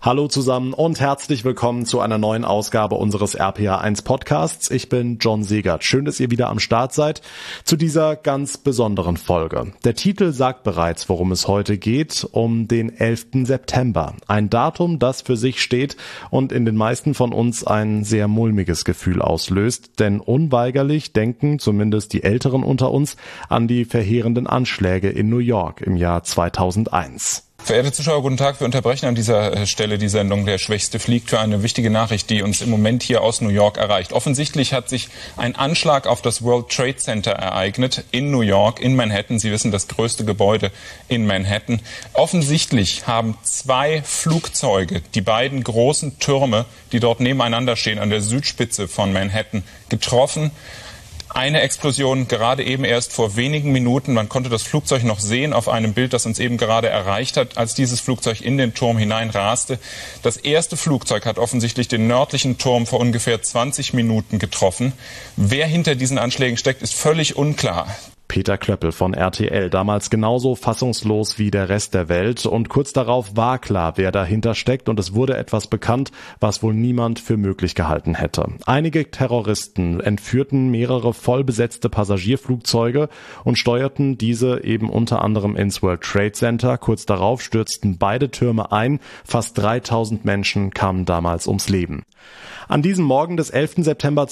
Hallo zusammen und herzlich willkommen zu einer neuen Ausgabe unseres RPA1 Podcasts. Ich bin John Segert. Schön, dass ihr wieder am Start seid zu dieser ganz besonderen Folge. Der Titel sagt bereits, worum es heute geht, um den 11. September. Ein Datum, das für sich steht und in den meisten von uns ein sehr mulmiges Gefühl auslöst, denn unweigerlich denken zumindest die Älteren unter uns an die verheerenden Anschläge in New York im Jahr 2001. Verehrte Zuschauer, guten Tag. Wir unterbrechen an dieser Stelle die Sendung Der Schwächste fliegt für eine wichtige Nachricht, die uns im Moment hier aus New York erreicht. Offensichtlich hat sich ein Anschlag auf das World Trade Center ereignet in New York, in Manhattan. Sie wissen, das größte Gebäude in Manhattan. Offensichtlich haben 2 Flugzeuge die beiden großen Türme, die dort nebeneinander stehen, an der Südspitze von Manhattan, getroffen. Eine Explosion gerade eben erst vor wenigen Minuten. Man konnte das Flugzeug noch sehen auf einem Bild, das uns eben gerade erreicht hat, als dieses Flugzeug in den Turm hineinraste. Das erste Flugzeug hat offensichtlich den nördlichen Turm vor ungefähr 20 Minuten getroffen. Wer hinter diesen Anschlägen steckt, ist völlig unklar. Peter Klöppel von RTL, damals genauso fassungslos wie der Rest der Welt, und kurz darauf war klar, wer dahinter steckt, und es wurde etwas bekannt, was wohl niemand für möglich gehalten hätte. Einige Terroristen entführten mehrere vollbesetzte Passagierflugzeuge und steuerten diese eben unter anderem ins World Trade Center. Kurz darauf stürzten beide Türme ein, fast 3000 Menschen kamen damals ums Leben. An diesem Morgen des 11. September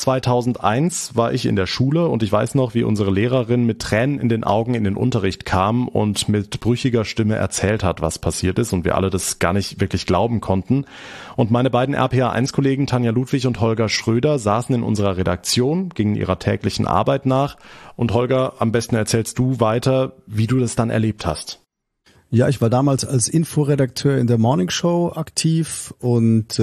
2001 war ich in der Schule und ich weiß noch, wie unsere Lehrerin mit Tränen in den Augen in den Unterricht kam und mit brüchiger Stimme erzählt hat, was passiert ist, und wir alle das gar nicht wirklich glauben konnten. Und meine beiden RPA1-Kollegen Tanja Ludwig und Holger Schröder saßen in unserer Redaktion, gingen ihrer täglichen Arbeit nach. Und Holger, am besten erzählst du weiter, wie du das dann erlebt hast. Ja, ich war damals als Inforedakteur in der Morning Show aktiv und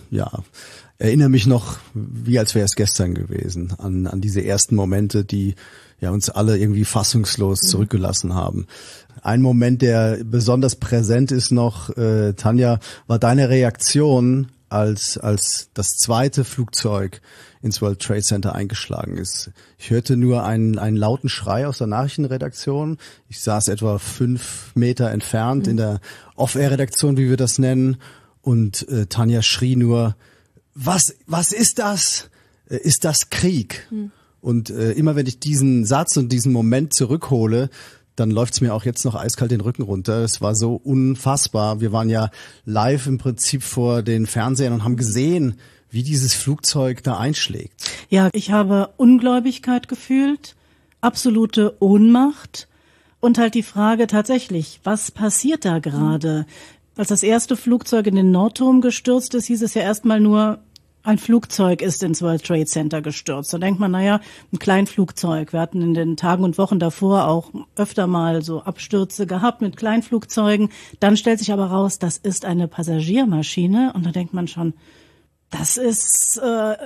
erinnere mich noch, wie als wäre es gestern gewesen, an diese ersten Momente, die ja uns alle irgendwie fassungslos zurückgelassen haben. Ein Moment, der besonders präsent ist noch, Tanja, war deine Reaktion, als das zweite Flugzeug ins World Trade Center eingeschlagen ist. Ich hörte nur einen lauten Schrei aus der Nachrichtenredaktion. Ich saß etwa 5 Meter entfernt in der Off-Air-Redaktion, wie wir das nennen, und Tanja schrie nur: Was ist das? Ist das Krieg? Und immer wenn ich diesen Satz und diesen Moment zurückhole, dann läuft's mir auch jetzt noch eiskalt den Rücken runter. Es war so unfassbar. Wir waren ja live im Prinzip vor den Fernsehern und haben gesehen, wie dieses Flugzeug da einschlägt. Ja, ich habe Ungläubigkeit gefühlt, absolute Ohnmacht und halt die Frage tatsächlich, was passiert da gerade? Als das erste Flugzeug in den Nordturm gestürzt ist, hieß es ja erstmal nur, ein Flugzeug ist ins World Trade Center gestürzt. Da denkt man, naja, ein Kleinflugzeug. Wir hatten in den Tagen und Wochen davor auch öfter mal so Abstürze gehabt mit Kleinflugzeugen. Dann stellt sich aber raus, das ist eine Passagiermaschine. Und da denkt man schon, das ist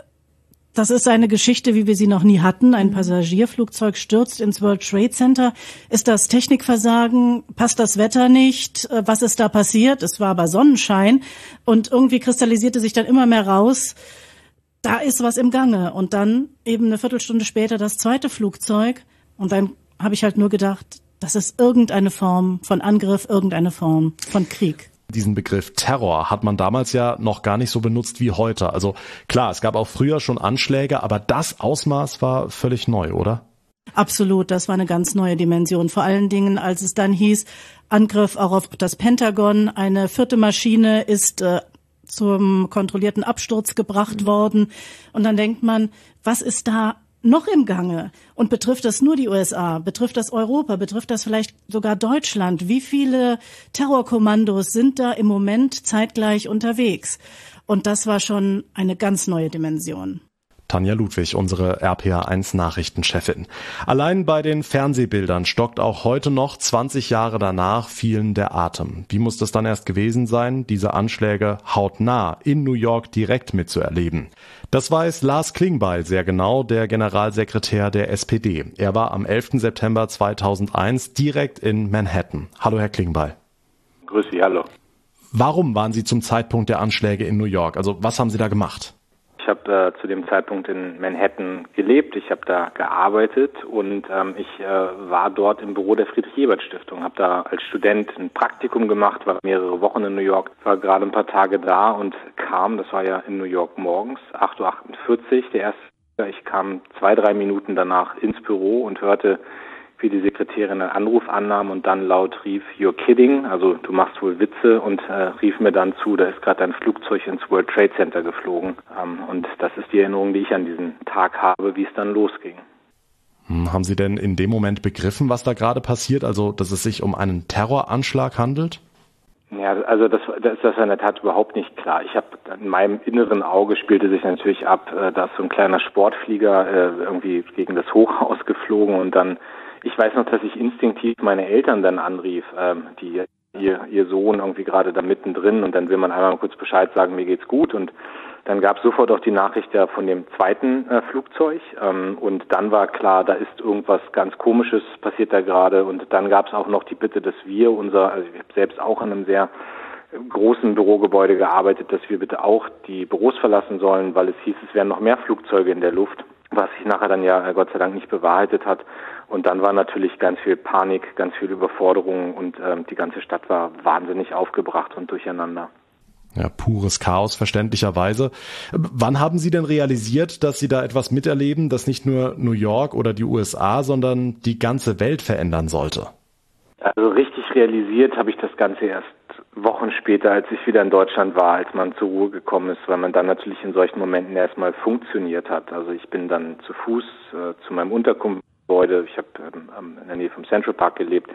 eine Geschichte, wie wir sie noch nie hatten. Ein Passagierflugzeug stürzt ins World Trade Center. Ist das Technikversagen? Passt das Wetter nicht? Was ist da passiert? Es war aber Sonnenschein. Und irgendwie kristallisierte sich dann immer mehr raus, da ist was im Gange. Und dann eben eine Viertelstunde später das zweite Flugzeug. Und dann habe ich halt nur gedacht, das ist irgendeine Form von Angriff, irgendeine Form von Krieg. Diesen Begriff Terror hat man damals ja noch gar nicht so benutzt wie heute. Also klar, es gab auch früher schon Anschläge, aber das Ausmaß war völlig neu, oder? Absolut, das war eine ganz neue Dimension. Vor allen Dingen, als es dann hieß, Angriff auch auf das Pentagon, eine 4. Maschine ist zum kontrollierten Absturz gebracht worden. Und dann denkt man, was ist da noch im Gange? Und betrifft das nur die USA? Betrifft das Europa? Betrifft das vielleicht sogar Deutschland? Wie viele Terrorkommandos sind da im Moment zeitgleich unterwegs? Und das war schon eine ganz neue Dimension. Tanja Ludwig, unsere RPA1 Nachrichtenchefin. Allein bei den Fernsehbildern stockt auch heute noch, 20 Jahre danach, vielen der Atem. Wie muss das dann erst gewesen sein, diese Anschläge hautnah in New York direkt mitzuerleben? Das weiß Lars Klingbeil sehr genau, der Generalsekretär der SPD. Er war am 11. September 2001 direkt in Manhattan. Hallo, Herr Klingbeil. Grüß Sie, hallo. Warum waren Sie zum Zeitpunkt der Anschläge in New York? Also was haben Sie da gemacht? Ich Ich habe zu dem Zeitpunkt in Manhattan gelebt, ich habe da gearbeitet und ich war dort im Büro der Friedrich-Ebert-Stiftung, habe da als Student ein Praktikum gemacht, war mehrere Wochen in New York, war gerade ein paar Tage da und das war ja in New York morgens, 8:48 Uhr, der erste. Ich kam 2-3 Minuten danach ins Büro und hörte, wie die Sekretärin einen Anruf annahm und dann laut rief, "You're kidding", also du machst wohl Witze, und rief mir dann zu, da ist gerade ein Flugzeug ins World Trade Center geflogen. Und das ist die Erinnerung, die ich an diesen Tag habe, wie es dann losging. Haben Sie denn in dem Moment begriffen, was da gerade passiert, also dass es sich um einen Terroranschlag handelt? Ja, also das war in der Tat überhaupt nicht klar. In meinem inneren Auge spielte sich natürlich ab, da ist so ein kleiner Sportflieger irgendwie gegen das Hochhaus geflogen und dann, ich weiß noch, dass ich instinktiv meine Eltern dann anrief, ihr Sohn irgendwie gerade da mittendrin, und dann will man einmal kurz Bescheid sagen, mir geht's gut, und dann gab es sofort auch die Nachricht von dem zweiten Flugzeug und dann war klar, da ist irgendwas ganz Komisches passiert da gerade, und dann gab es auch noch die Bitte, dass ich habe selbst auch in einem sehr großen Bürogebäude gearbeitet, dass wir bitte auch die Büros verlassen sollen, weil es hieß, es wären noch mehr Flugzeuge in der Luft, was sich nachher dann ja Gott sei Dank nicht bewahrheitet hat. Und dann war natürlich ganz viel Panik, ganz viel Überforderung, und die ganze Stadt war wahnsinnig aufgebracht und durcheinander. Ja, pures Chaos, verständlicherweise. Wann haben Sie denn realisiert, dass Sie da etwas miterleben, das nicht nur New York oder die USA, sondern die ganze Welt verändern sollte? Also richtig realisiert habe ich das Ganze erst Wochen später, als ich wieder in Deutschland war, als man zur Ruhe gekommen ist, weil man dann natürlich in solchen Momenten erstmal funktioniert hat. Also ich bin dann zu Fuß zu meinem Unterkunftsgebäude. Ich habe in der Nähe vom Central Park gelebt,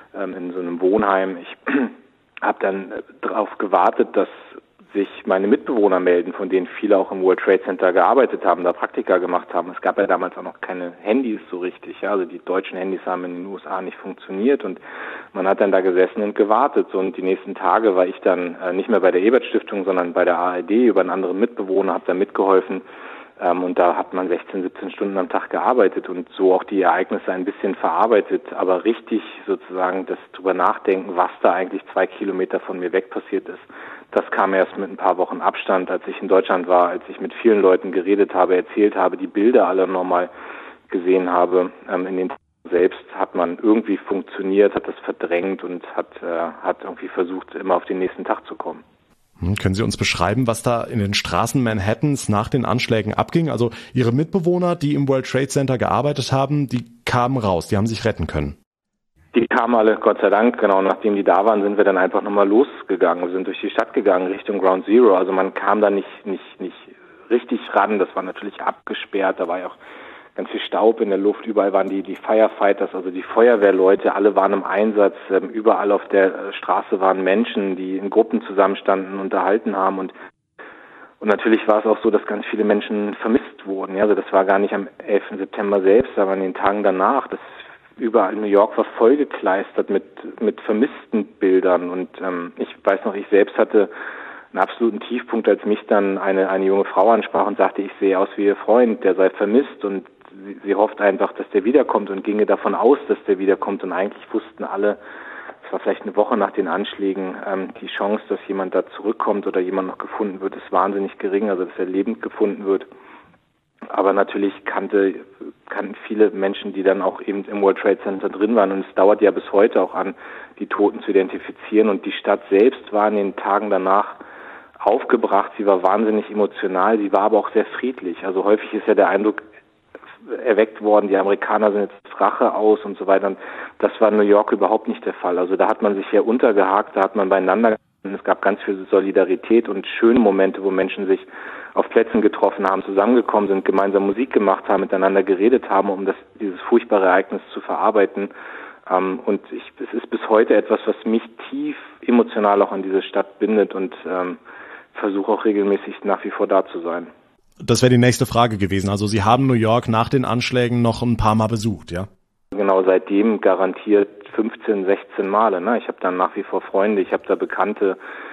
in so einem Wohnheim. Ich habe dann darauf gewartet, dass sich meine Mitbewohner melden, von denen viele auch im World Trade Center gearbeitet haben, da Praktika gemacht haben. Es gab ja damals auch noch keine Handys so richtig. Ja? Also die deutschen Handys haben in den USA nicht funktioniert, und man hat dann da gesessen und gewartet. Und die nächsten Tage war ich dann nicht mehr bei der Ebert-Stiftung, sondern bei der ARD über einen anderen Mitbewohner, habe da mitgeholfen. Und da hat man 16, 17 Stunden am Tag gearbeitet und so auch die Ereignisse ein bisschen verarbeitet, aber richtig sozusagen das drüber nachdenken, was da eigentlich 2 Kilometer von mir weg passiert ist. Das kam erst mit ein paar Wochen Abstand, als ich in Deutschland war, als ich mit vielen Leuten geredet habe, erzählt habe, die Bilder alle nochmal gesehen habe. In den selbst hat man irgendwie funktioniert, hat das verdrängt und hat irgendwie versucht, immer auf den nächsten Tag zu kommen. Können Sie uns beschreiben, was da in den Straßen Manhattans nach den Anschlägen abging? Also Ihre Mitbewohner, die im World Trade Center gearbeitet haben, die kamen raus, die haben sich retten können. Die kamen alle, Gott sei Dank, genau. Nachdem die da waren, sind wir dann einfach nochmal losgegangen. Wir sind durch die Stadt gegangen, Richtung Ground Zero. Also man kam da nicht richtig ran. Das war natürlich abgesperrt. Da war ja auch ganz viel Staub in der Luft. Überall waren die Firefighters, also die Feuerwehrleute. Alle waren im Einsatz. Überall auf der Straße waren Menschen, die in Gruppen zusammenstanden, unterhalten haben. Und natürlich war es auch so, dass ganz viele Menschen vermisst wurden. Ja, also das war gar nicht am 11. September selbst, aber in den Tagen danach. Das überall in New York war vollgekleistert mit vermissten Bildern, und ich weiß noch, ich selbst hatte einen absoluten Tiefpunkt, als mich dann eine junge Frau ansprach und sagte, ich sehe aus wie ihr Freund, der sei vermisst, und sie hofft einfach, dass der wiederkommt und ginge davon aus, dass der wiederkommt, und eigentlich wussten alle, es war vielleicht eine Woche nach den Anschlägen, die Chance, dass jemand da zurückkommt oder jemand noch gefunden wird, ist wahnsinnig gering, also dass er lebend gefunden wird. Aber natürlich kannten viele Menschen, die dann auch eben im World Trade Center drin waren. Und es dauert ja bis heute auch an, die Toten zu identifizieren. Und die Stadt selbst war in den Tagen danach aufgebracht. Sie war wahnsinnig emotional. Sie war aber auch sehr friedlich. Also häufig ist ja der Eindruck erweckt worden, die Amerikaner sind jetzt auf Rache aus und so weiter. Und das war in New York überhaupt nicht der Fall. Also da hat man sich ja untergehakt, da hat man beieinander. Es gab ganz viel Solidarität und schöne Momente, wo Menschen sich auf Plätzen getroffen haben, zusammengekommen sind, gemeinsam Musik gemacht haben, miteinander geredet haben, um dieses furchtbare Ereignis zu verarbeiten. Und es ist bis heute etwas, was mich tief emotional auch an diese Stadt bindet, und versuche auch regelmäßig nach wie vor da zu sein. Das wäre die nächste Frage gewesen. Also Sie haben New York nach den Anschlägen noch ein paar Mal besucht, ja? Genau, seitdem garantiert 15, 16 Male. Ne? Ich habe da nach wie vor Freunde, ich habe da Bekannte.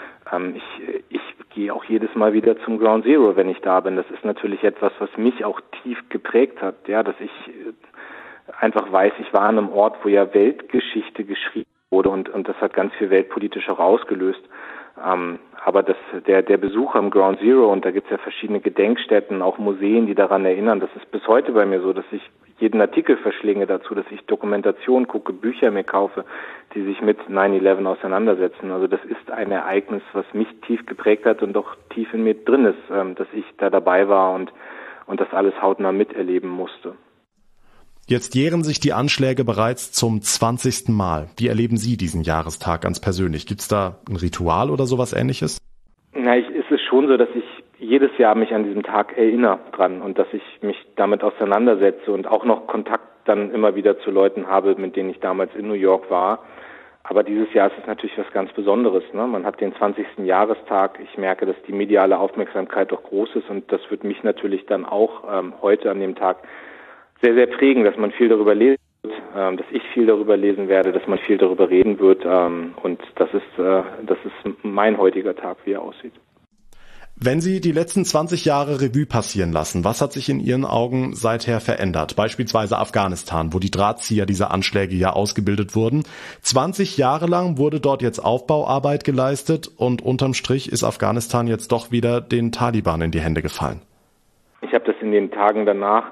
Ich gehe auch jedes Mal wieder zum Ground Zero, wenn ich da bin. Das ist natürlich etwas, was mich auch tief geprägt hat, ja, dass ich einfach weiß, ich war an einem Ort, wo ja Weltgeschichte geschrieben wurde, und das hat ganz viel weltpolitisch auch ausgelöst. Aber der Besuch am Ground Zero, und da gibt es ja verschiedene Gedenkstätten, auch Museen, die daran erinnern, das ist bis heute bei mir so, dass ich jeden Artikel verschlinge dazu, dass ich Dokumentation gucke, Bücher mir kaufe, die sich mit 9/11 auseinandersetzen. Also das ist ein Ereignis, was mich tief geprägt hat und doch tief in mir drin ist, dass ich da dabei war und das alles hautnah miterleben musste. Jetzt jähren sich die Anschläge bereits zum 20. Mal. Wie erleben Sie diesen Jahrestag ganz persönlich? Gibt es da ein Ritual oder sowas Ähnliches? Es ist schon so, dass ich jedes Jahr mich an diesem Tag erinnere dran und dass ich mich damit auseinandersetze und auch noch Kontakt dann immer wieder zu Leuten habe, mit denen ich damals in New York war. Aber dieses Jahr ist es natürlich was ganz Besonderes, ne? Man hat den 20. Jahrestag. Ich merke, dass die mediale Aufmerksamkeit doch groß ist und das wird mich natürlich dann auch heute an dem Tag sehr, sehr prägen, dass man viel darüber lesen wird, dass ich viel darüber lesen werde, dass man viel darüber reden wird und das ist mein heutiger Tag, wie er aussieht. Wenn Sie die letzten 20 Jahre Revue passieren lassen, was hat sich in Ihren Augen seither verändert? Beispielsweise Afghanistan, wo die Drahtzieher dieser Anschläge ja ausgebildet wurden. 20 Jahre lang wurde dort jetzt Aufbauarbeit geleistet und unterm Strich ist Afghanistan jetzt doch wieder den Taliban in die Hände gefallen. Ich habe das in den Tagen danach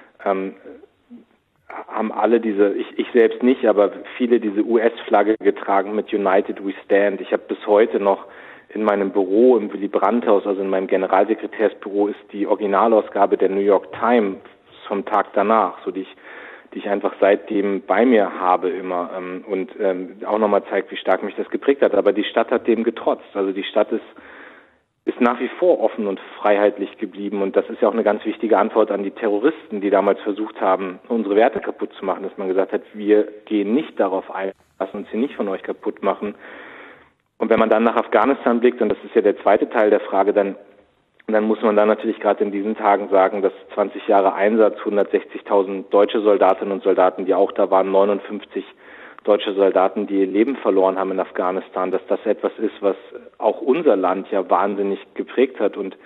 haben alle ich selbst nicht, aber viele diese US-Flagge getragen mit United We Stand. Ich habe bis heute noch in meinem Büro im Willy Brandt-Haus, also in meinem Generalsekretärsbüro, ist die Originalausgabe der New York Times vom Tag danach, so die ich einfach seitdem bei mir habe immer und auch nochmal zeigt, wie stark mich das geprägt hat. Aber die Stadt hat dem getrotzt. Also die Stadt ist nach wie vor offen und freiheitlich geblieben. Und das ist ja auch eine ganz wichtige Antwort an die Terroristen, die damals versucht haben, unsere Werte kaputt zu machen, dass man gesagt hat, wir gehen nicht darauf ein, lassen uns hier nicht von euch kaputt machen. Und wenn man dann nach Afghanistan blickt, und das ist ja der zweite Teil der Frage, dann muss man da natürlich gerade in diesen Tagen sagen, dass 20 Jahre Einsatz, 160.000 deutsche Soldatinnen und Soldaten, die auch da waren, 59 deutsche Soldaten, die ihr Leben verloren haben in Afghanistan, dass das etwas ist, was auch unser Land ja wahnsinnig geprägt hat und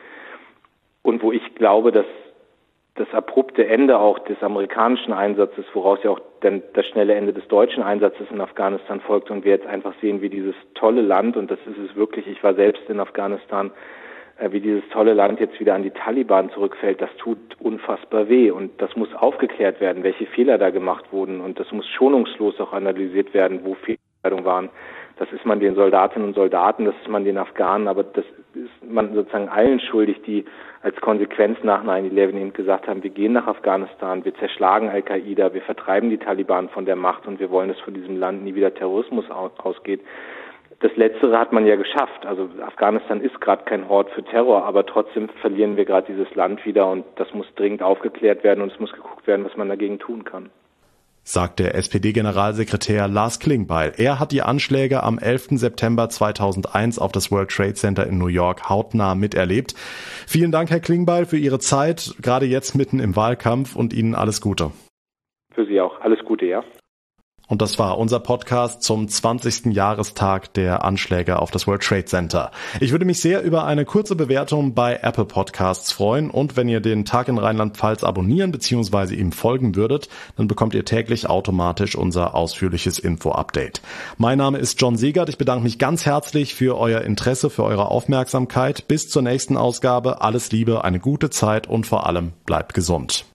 wo ich glaube, dass das abrupte Ende auch des amerikanischen Einsatzes, woraus ja auch dann das schnelle Ende des deutschen Einsatzes in Afghanistan folgt und wir jetzt einfach sehen, wie dieses tolle Land, und das ist es wirklich, ich war selbst in Afghanistan, wie dieses tolle Land jetzt wieder an die Taliban zurückfällt, das tut unfassbar weh und das muss aufgeklärt werden, welche Fehler da gemacht wurden und das muss schonungslos auch analysiert werden, wo Fehlentscheidungen waren. Das ist man den Soldatinnen und Soldaten, das ist man den Afghanen, aber das ist man sozusagen allen schuldig, die als Konsequenz nach 9/11 eben gesagt haben, wir gehen nach Afghanistan, wir zerschlagen Al-Qaida, wir vertreiben die Taliban von der Macht und wir wollen, dass von diesem Land nie wieder Terrorismus ausgeht. Das Letztere hat man ja geschafft. Also Afghanistan ist gerade kein Hort für Terror, aber trotzdem verlieren wir gerade dieses Land wieder und das muss dringend aufgeklärt werden und es muss geguckt werden, was man dagegen tun kann. Sagt der SPD-Generalsekretär Lars Klingbeil. Er hat die Anschläge am 11. September 2001 auf das World Trade Center in New York hautnah miterlebt. Vielen Dank, Herr Klingbeil, für Ihre Zeit, gerade jetzt mitten im Wahlkampf, und Ihnen alles Gute. Für Sie auch. Alles Gute, ja. Und das war unser Podcast zum 20. Jahrestag der Anschläge auf das World Trade Center. Ich würde mich sehr über eine kurze Bewertung bei Apple Podcasts freuen, und wenn ihr den Tag in Rheinland-Pfalz abonnieren bzw. ihm folgen würdet, dann bekommt ihr täglich automatisch unser ausführliches Info-Update. Mein Name ist John Segert. Ich bedanke mich ganz herzlich für euer Interesse, für eure Aufmerksamkeit. Bis zur nächsten Ausgabe. Alles Liebe, eine gute Zeit und vor allem bleibt gesund.